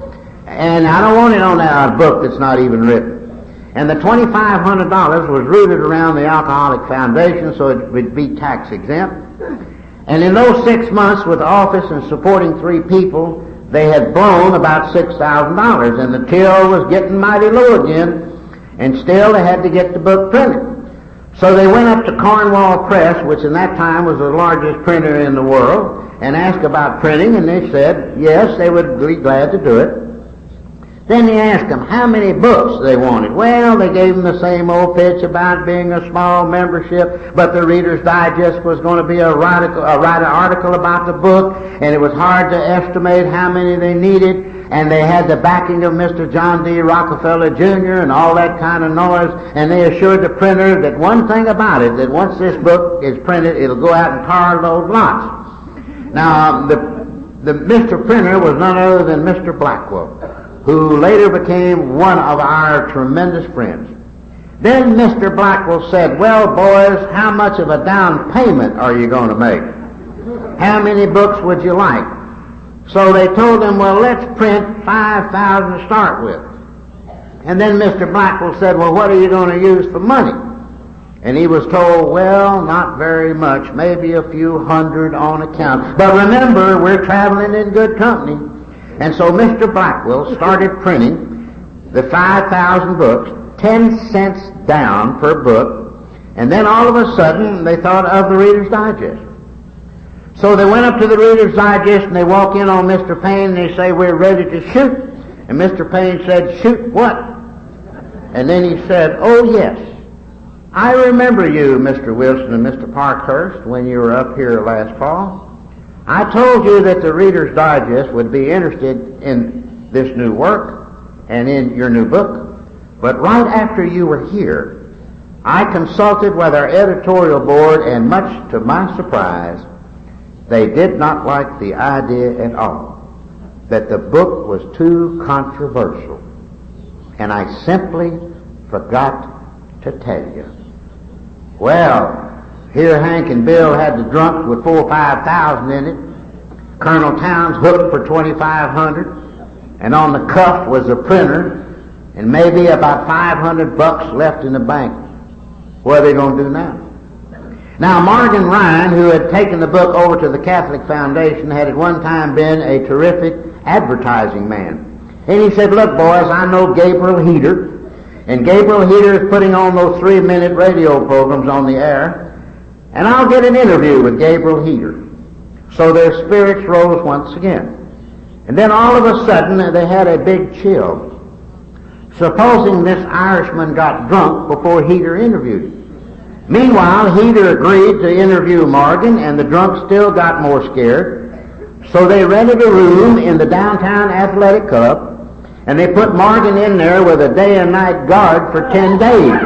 And I don't want it on a book that's not even written. And the $2,500 was rooted around the Alcoholic Foundation, so it would be tax exempt. And in those 6 months with the office and supporting 3 people, they had blown about $6,000, and the till was getting mighty low again, and still they had to get the book printed. So they went up to Cornwall Press, which in that time was the largest printer in the world, and asked about printing, and they said yes, they would be glad to do it. Then they asked them how many books they wanted. Well, they gave them the same old pitch about being a small membership, but the Reader's Digest was going to be write an article about the book, and it was hard to estimate how many they needed, and they had the backing of Mr. John D. Rockefeller Jr. and all that kind of noise, and they assured the printer that one thing about it, that once this book is printed, it'll go out and carload lots. Now, the Mr. Printer was none other than Mr. Blackwell, who later became one of our tremendous friends. Then Mr. Blackwell said, well, boys, how much of a down payment are you going to make? How many books would you like? So they told him, well, let's print 5,000 to start with. And then Mr. Blackwell said, well, what are you going to use for money? And he was told, well, not very much, maybe a few hundred on account. But remember, we're traveling in good company. And so Mr. Blackwell started printing the 5,000 books, 10 cents down per book, and then all of a sudden they thought of the Reader's Digest. So they went up to the Reader's Digest and they walk in on Mr. Payne and they say, we're ready to shoot. And Mr. Payne said, shoot what? And then he said, oh yes, I remember you, Mr. Wilson and Mr. Parkhurst, when you were up here last fall. I told you that the Reader's Digest would be interested in this new work and in your new book, but right after you were here, I consulted with our editorial board, and much to my surprise, they did not like the idea at all, that the book was too controversial, and I simply forgot to tell you. Well, here Hank and Bill had the drunk with 4,000 or 5,000 in it. Colonel Towns hooked for 2,500, and on the cuff was the printer, and maybe about $500 left in the bank. What are they going to do now? Now, Morgan Ryan, who had taken the book over to the Catholic Foundation, had at one time been a terrific advertising man. And he said, look, boys, I know Gabriel Heater, and Gabriel Heater is putting on those 3-minute radio programs on the air, and I'll get an interview with Gabriel Heater. So their spirits rose once again. And then all of a sudden, they had a big chill. Supposing this Irishman got drunk before Heater interviewed him. Meanwhile, Heater agreed to interview Morgan, and the drunk still got more scared. So they rented a room in the downtown athletic club, and they put Morgan in there with a day and night guard for 10 days.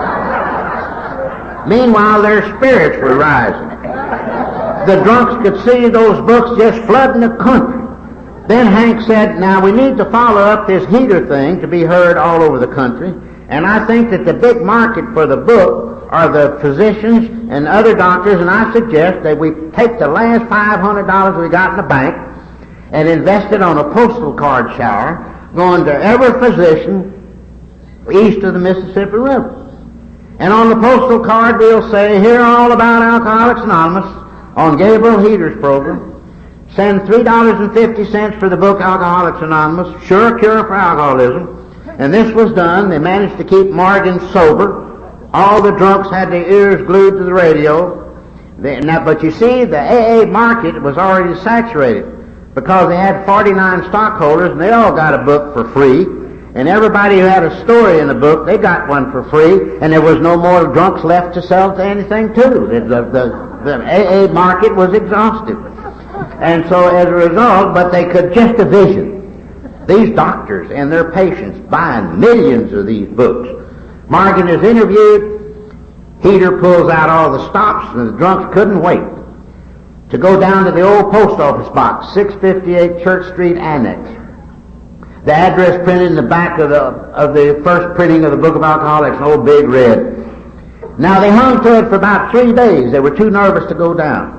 Meanwhile, their spirits were rising. The drunks could see those books just flooding the country. Then Hank said, now we need to follow up this Heater thing to be heard all over the country, and I think that the big market for the book are the physicians and other doctors, and I suggest that we take the last $500 we got in the bank and invest it on a postal card shower going to every physician east of the Mississippi River. And on the postal card we'll say, hear all about Alcoholics Anonymous on Gabriel Heater's program. Send $3.50 for the book Alcoholics Anonymous, Sure Cure for Alcoholism. And this was done. They managed to keep Morgan sober. All the drunks had their ears glued to the radio. But you see, the AA market was already saturated because they had 49 stockholders and they all got a book for free. And everybody who had a story in the book, they got one for free, and there was no more drunks left to sell to anything to. The AA market was exhausted. And so as a result, but they could just envision these doctors and their patients buying millions of these books. Morgan is interviewed. Heater pulls out all the stops, and the drunks couldn't wait to go down to the old post office box, 658 Church Street Annex. The address printed in the back of the first printing of the Book of Alcoholics, an old big red. Now they hung to it for about 3 days. They were too nervous to go down.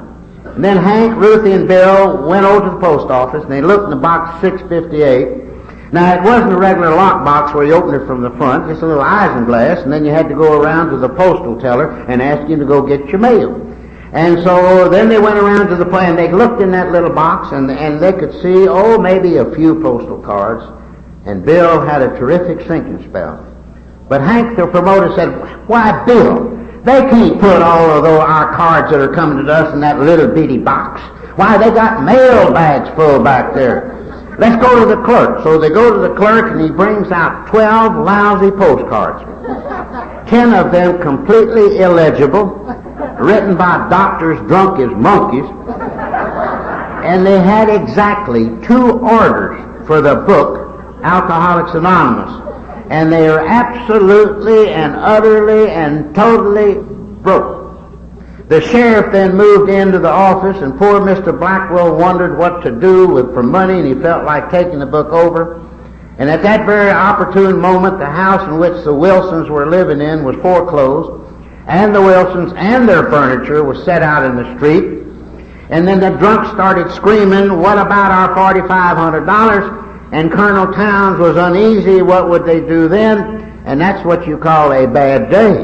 And then Hank, Ruthie, and Bill went over to the post office, and they looked in the box 658. Now, it wasn't a regular lock box where you opened it from the front, just a little isinglass, and then you had to go around to the postal teller and ask him to go get your mail. And so then they went around to the place, and they looked in that little box, and they could see, maybe a few postal cards. And Bill had a terrific sinking spell. But Hank, the promoter, said, "Why, Bill, they can't put all of our cards that are coming to us in that little bitty box. Why, they got mail bags full back there. Let's go to the clerk." So they go to the clerk, and he brings out 12 lousy postcards. 10 of them completely illegible, written by doctors drunk as monkeys. And they had exactly 2 orders for the book, Alcoholics Anonymous. And they are absolutely and utterly and totally broke. The sheriff then moved into the office, and poor Mr. Blackwell wondered what to do for money, and he felt like taking the book over. And at that very opportune moment, the house in which the Wilsons were living in was foreclosed, and the Wilsons and their furniture was set out in the street. And then the drunks started screaming, "What about our $4,500? And Colonel Towns was uneasy. What would they do then? And that's what you call a bad day.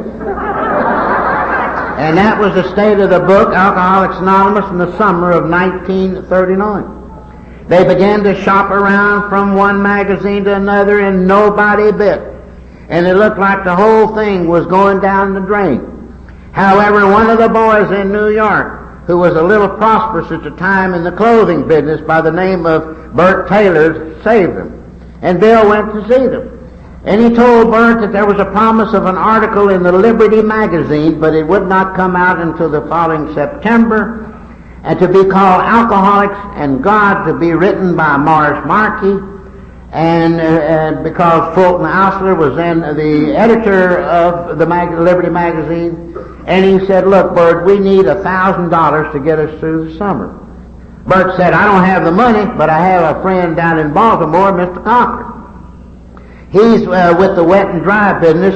And that was the state of the book, Alcoholics Anonymous, in the summer of 1939. They began to shop around from one magazine to another, and nobody bit. And it looked like the whole thing was going down the drain. However, one of the boys in New York, who was a little prosperous at the time in the clothing business by the name of Bert Taylor, saved them. And Bill went to see them. And he told Bert that there was a promise of an article in the Liberty magazine, but it would not come out until the following September, and to be called Alcoholics and God, to be written by Morris Markey, and because Fulton Osler was then the editor of the Liberty magazine. And he said, "Look, Bert, we need $1,000 to get us through the summer." Bert said, "I don't have the money, but I have a friend down in Baltimore, Mr. Cochran. He's with the wet and dry business."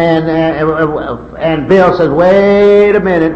And Bill says, wait a minute.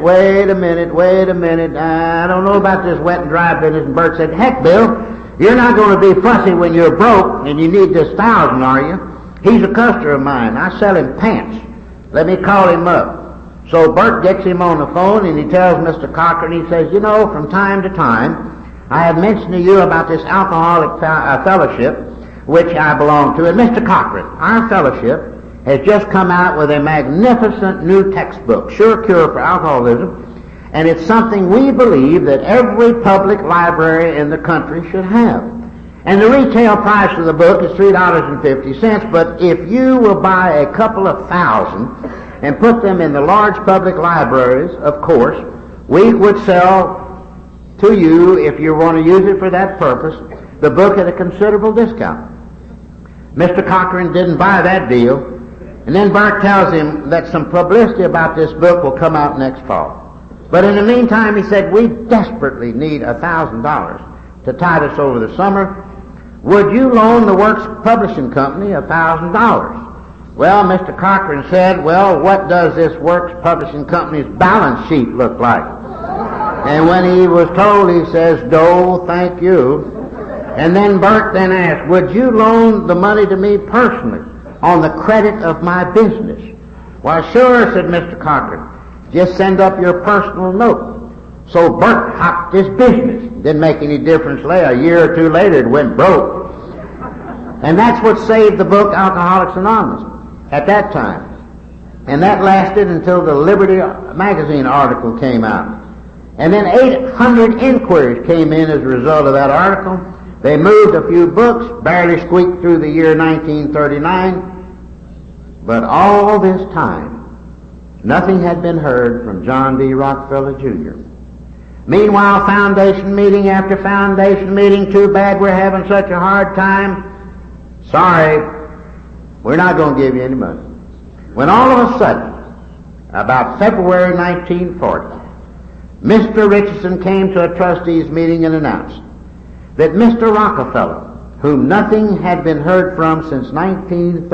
I don't know about this wet and dry business." And Bert said, "Heck, Bill, you're not going to be fussy when you're broke and you need this 1,000, are you? He's a customer of mine. I sell him pants. Let me call him up." So Bert gets him on the phone, and he tells Mr. Cochran, he says, "From time to time, I have mentioned to you about this alcoholic fellowship, which I belong to. And Mr. Cochran, our fellowship has just come out with a magnificent new textbook, Sure Cure for Alcoholism, and it's something we believe that every public library in the country should have. And the retail price of the book is $3.50, but if you will buy a couple of thousand and put them in the large public libraries, of course, we would sell to you, if you want to use it for that purpose, the book at a considerable discount." Mr. Cochran didn't buy that deal, and then Bert tells him that some publicity about this book will come out next fall. But in the meantime, he said, "We desperately need $1,000 to tide us over the summer. Would you loan the Works Publishing Company $1,000? Well, Mr. Cochran said, "Well, what does this Works Publishing Company's balance sheet look like?" And when he was told, he says, "No, thank you." And then Bert then asked, "Would you loan the money to me personally on the credit of my business?" "Why, sure," said Mr. Cochran. "Just send up your personal note." So Bert hopped his business. Didn't make any difference later. A year or two later, it went broke. And that's what saved the book Alcoholics Anonymous at that time. And that lasted until the Liberty magazine article came out. And then 800 inquiries came in as a result of that article. They moved a few books, barely squeaked through the year 1939. But all this time, nothing had been heard from John D. Rockefeller, Jr. Meanwhile, foundation meeting after foundation meeting, "Too bad we're having such a hard time. Sorry, we're not going to give you any money." When all of a sudden, about February 1940, Mr. Richardson came to a trustees meeting and announced that Mr. Rockefeller, whom nothing had been heard from since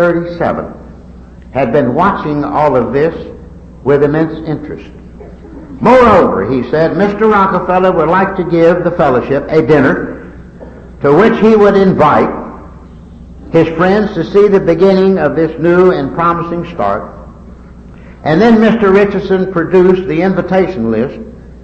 1937, had been watching all of this with immense interest. Moreover, he said, Mr. Rockefeller would like to give the fellowship a dinner to which he would invite his friends to see the beginning of this new and promising start. And then Mr. Richardson produced the invitation list.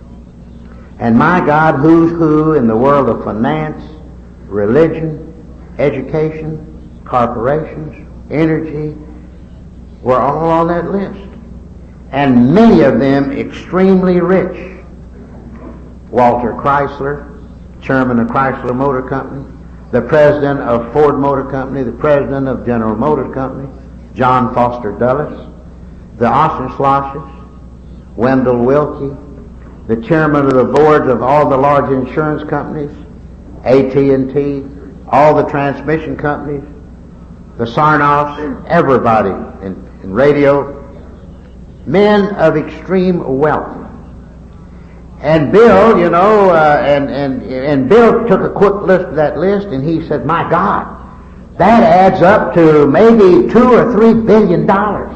And my God, who's who in the world of finance, religion, education, corporations, energy, were all on that list. And many of them extremely rich. Walter Chrysler, chairman of Chrysler Motor Company, the president of Ford Motor Company, the president of General Motors Company, John Foster Dulles, the Ostenschlosses, Wendell Willkie, the chairman of the boards of all the large insurance companies, AT&T, all the transmission companies, the Sarnoffs, everybody in radio, men of extreme wealth. And Bill, and Bill took a quick look at that list, and he said, my God, that adds up to maybe $2 or $3 billion.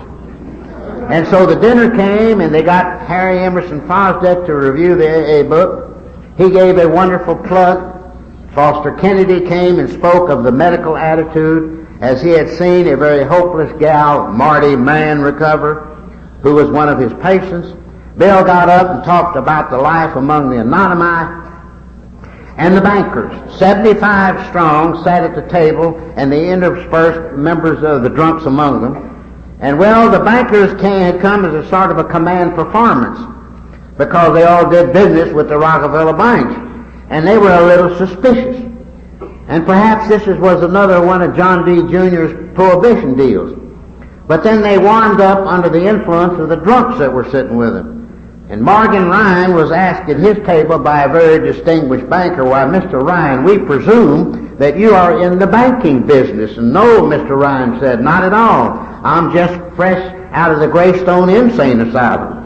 And so the dinner came, and they got Harry Emerson Fosdick to review the AA book. He gave a wonderful plug. Foster Kennedy came and spoke of the medical attitude as he had seen a very hopeless gal, Marty Mann, recover, who was one of his patients. Bill got up and talked about the life among the anonymi and the bankers. 75 strong sat at the table, and the interspersed members of the drunks among them. And well, the bankers had come as a sort of a command performance because they all did business with the Rockefeller banks, and they were a little suspicious. And perhaps this was another one of John D. Jr.'s prohibition deals. But then they warmed up under the influence of the drunks that were sitting with him. And Morgan Ryan was asked at his table by a very distinguished banker, why, Mr. Ryan, we presume that you are in the banking business. And no, Mr. Ryan said, not at all. I'm just fresh out of the Greystone Insane Asylum.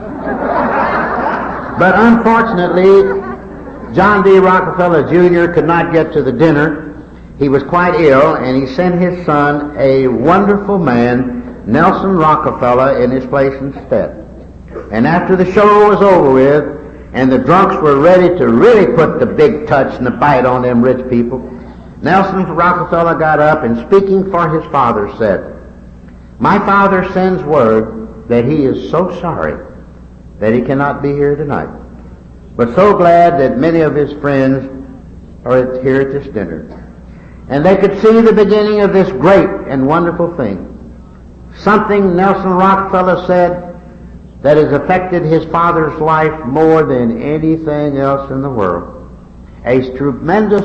But unfortunately, John D. Rockefeller Jr. could not get to the dinner. He was quite ill, and he sent his son, a wonderful man, Nelson Rockefeller, in his place instead. And after the show was over with, and the drunks were ready to really put the big touch and the bite on them rich people, Nelson Rockefeller got up and, speaking for his father, said, my father sends word that he is so sorry that he cannot be here tonight, but so glad that many of his friends are here at this dinner. And they could see the beginning of this great and wonderful thing. Something Nelson Rockefeller said that has affected his father's life more than anything else in the world. A tremendous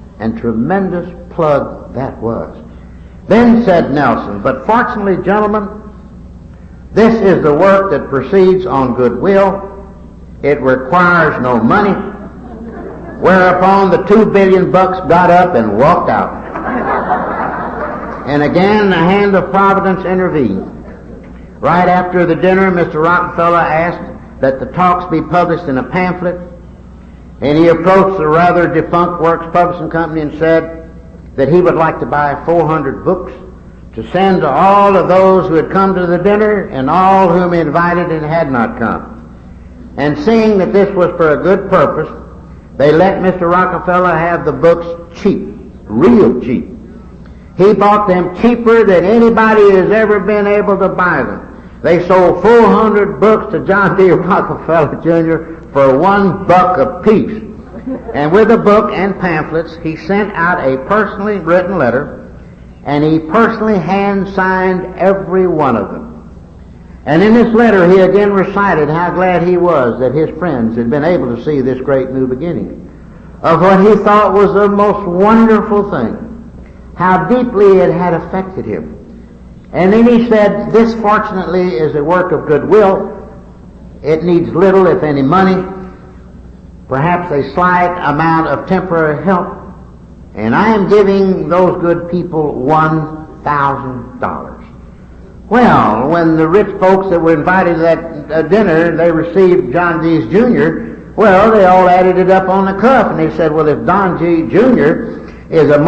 plug that was. Then said Nelson, but fortunately, gentlemen, this is the work that proceeds on goodwill. It requires no money. Whereupon the $2 billion got up and walked out. And again the hand of Providence intervened. Right after the dinner, Mr. Rockefeller asked that the talks be published in a pamphlet, and he approached the rather defunct Works Publishing Company and said that he would like to buy 400 books to send to all of those who had come to the dinner and all whom he invited and had not come. And seeing that this was for a good purpose, they let Mr. Rockefeller have the books cheap, real cheap. He bought them cheaper than anybody has ever been able to buy them. They sold 400 books to John D. Rockefeller Jr. for $1 apiece. And with the book and pamphlets, he sent out a personally written letter, and he personally hand-signed every one of them. And in this letter, he again recited how glad he was that his friends had been able to see this great new beginning of what he thought was the most wonderful thing, how deeply it had affected him. And then he said, this fortunately is a work of goodwill. It needs little, if any, money, perhaps a slight amount of temporary help, and I am giving those good people $1,000. Well, when the rich folks that were invited to that dinner, they received John D. Jr., well, they all added it up on the cuff, and they said, well, if Don G. Jr. is a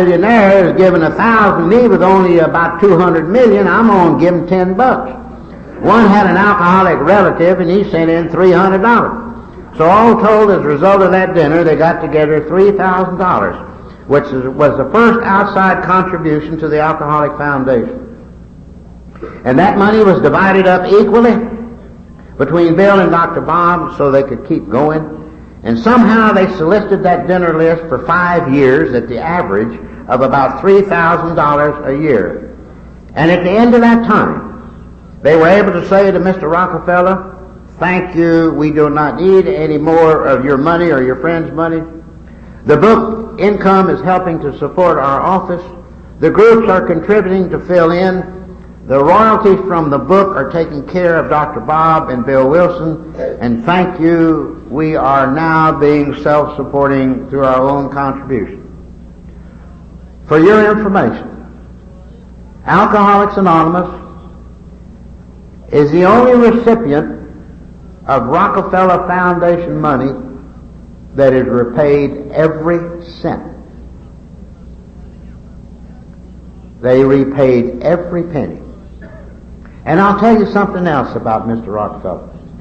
multi-billionaire, is giving $1,000 to me with only about $200 million, I'm going to give him $10. One had an alcoholic relative, and he sent in $300. So all told, as a result of that dinner, they got together $3,000, which was the first outside contribution to the Alcoholic Foundation. And that money was divided up equally between Bill and Dr. Bob so they could keep going. And somehow they solicited that dinner list for 5 years at the average of about $3,000 a year. And at the end of that time, they were able to say to Mr. Rockefeller, "Thank you, we do not need any more of your money or your friends' money. The book income is helping to support our office. The groups are contributing to fill in. The royalties from the book are taking care of Dr. Bob and Bill Wilson. And thank you, we are now being self-supporting through our own contribution." For your information, Alcoholics Anonymous is the only recipient of Rockefeller Foundation money that is repaid every cent. They repaid every penny. And I'll tell you something else about Mr. Rockefeller.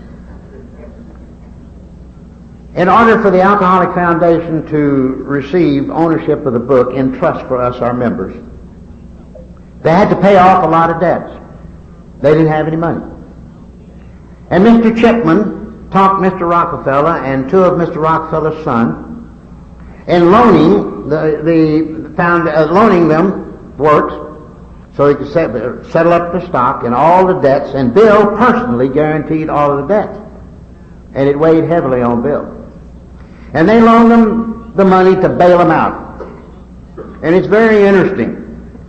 In order for the Alcoholic Foundation to receive ownership of the book in trust for us, our members, they had to pay off a lot of debts. They didn't have any money. And Mr. Chipman talked Mr. Rockefeller and two of Mr. Rockefeller's sons in loaning them works so he could settle up the stock and all the debts, and Bill personally guaranteed all of the debts. And it weighed heavily on Bill. And they loaned them the money to bail them out. And it's very interesting.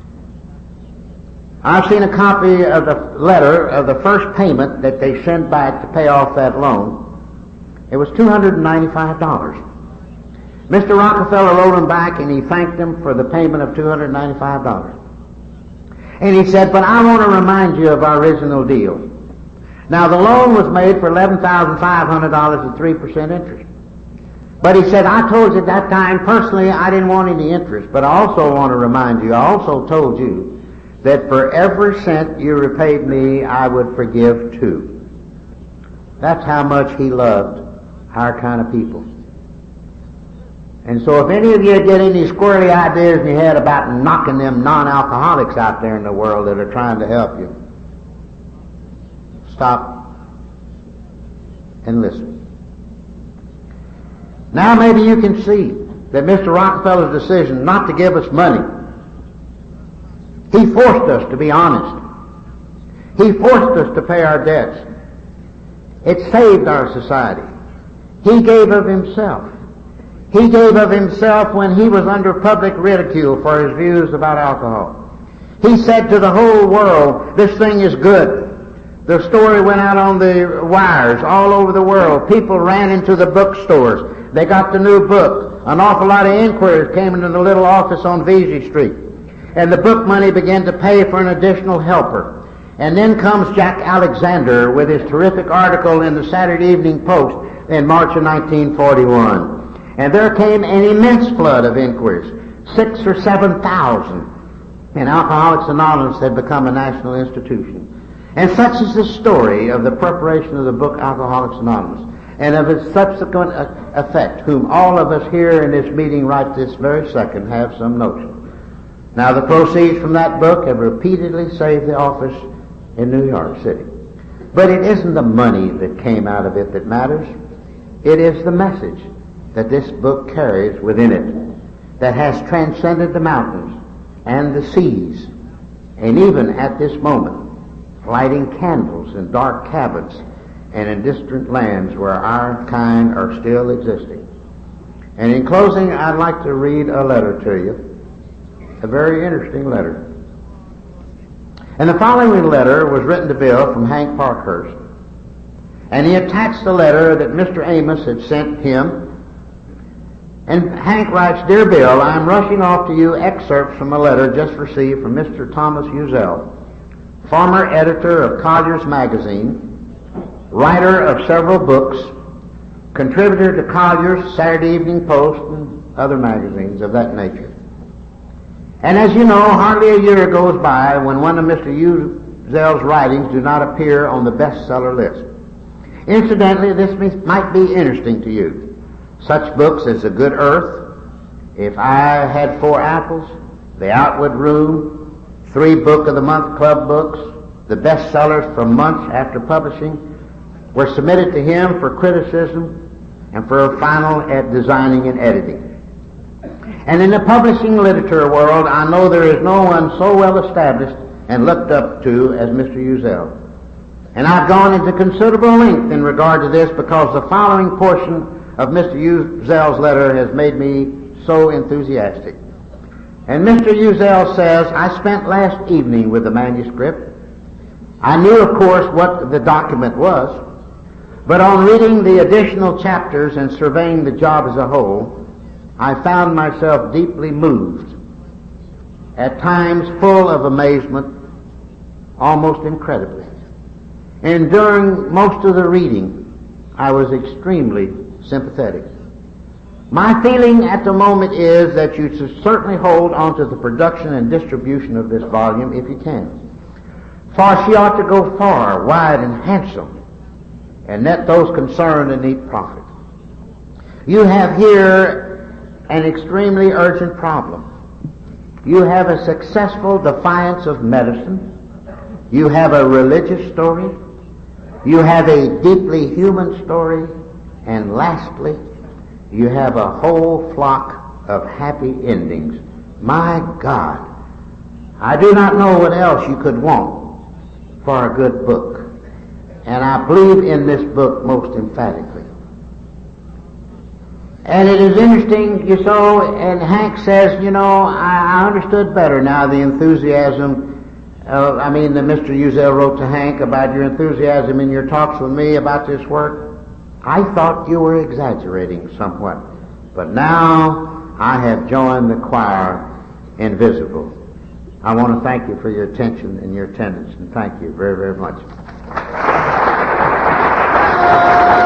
I've seen a copy of the letter of the first payment that they sent back to pay off that loan. It was $295. Mr. Rockefeller wrote them back and he thanked them for the payment of $295. And he said, "But I want to remind you of our original deal." Now the loan was made for $11,500 at 3% interest. But he said, "I told you at that time, personally, I didn't want any interest, but I also want to remind you, I also told you that for every cent you repaid me, I would forgive too." That's how much he loved our kind of people. And so if any of you get any squirrely ideas in your head about knocking them non-alcoholics out there in the world that are trying to help you, stop and listen. Now maybe you can see that Mr. Rockefeller's decision not to give us money, he forced us to be honest. He forced us to pay our debts. It saved our society. He gave of himself. He gave of himself when he was under public ridicule for his views about alcohol. He said to the whole world, "This thing is good." The story went out on the wires all over the world. People ran into the bookstores. They got the new book. An awful lot of inquiries came into the little office on Vesey Street. And the book money began to pay for an additional helper. And then comes Jack Alexander with his terrific article in the Saturday Evening Post in March of 1941. And there came an immense flood of inquiries, 6,000 or 7,000. And Alcoholics Anonymous had become a national institution. And such is the story of the preparation of the book Alcoholics Anonymous, and of its subsequent effect, whom all of us here in this meeting right this very second have some notion. Now the proceeds from that book have repeatedly saved the office in New York City. But it isn't the money that came out of it that matters. It is the message that this book carries within it, that has transcended the mountains and the seas, and even at this moment, lighting candles in dark cabins and in distant lands where our kind are still existing. And in closing, I'd like to read a letter to you, a very interesting letter. And the following letter was written to Bill from Hank Parkhurst. And he attached the letter that Mr. Amos had sent him. And Hank writes, "Dear Bill, I am rushing off to you excerpts from a letter just received from Mr. Thomas Uzzell, former editor of Collier's Magazine, writer of several books, contributor to Collier's, Saturday Evening Post, and other magazines of that nature. And as you know, hardly a year goes by when one of Mr. Zell's writings do not appear on the bestseller list. Incidentally, this might be interesting to you. Such books as The Good Earth, If I Had 4 Apples, The Outward Room, 3 Book of the Month Club books, the bestsellers for months after publishing, were submitted to him for criticism and for a final designing and editing. And in the publishing literature world, I know there is no one so well established and looked up to as Mr. Uzell. And I've gone into considerable length in regard to this because the following portion of Mr. Uzell's letter has made me so enthusiastic. And Mr. Uzell says, I spent last evening with the manuscript. I knew, of course, what the document was, but on reading the additional chapters and surveying the job as a whole, I found myself deeply moved, at times full of amazement, almost incredibly. And during most of the reading, I was extremely sympathetic. My feeling at the moment is that you should certainly hold on to the production and distribution of this volume if you can. For she ought to go far, wide, and handsome, and net those concerned a neat profit. You have here an extremely urgent problem. You have a successful defiance of medicine. You have a religious story. You have a deeply human story. And lastly, you have a whole flock of happy endings. My God, I do not know what else you could want for a good book. And I believe in this book most emphatically. And it is interesting, and Hank says, I understood better now the enthusiasm, that Mr. Uzell wrote to Hank about your enthusiasm in your talks with me about this work. I thought you were exaggerating somewhat, but now I have joined the choir invisible. I want to thank you for your attention and your attendance, and thank you very, very much.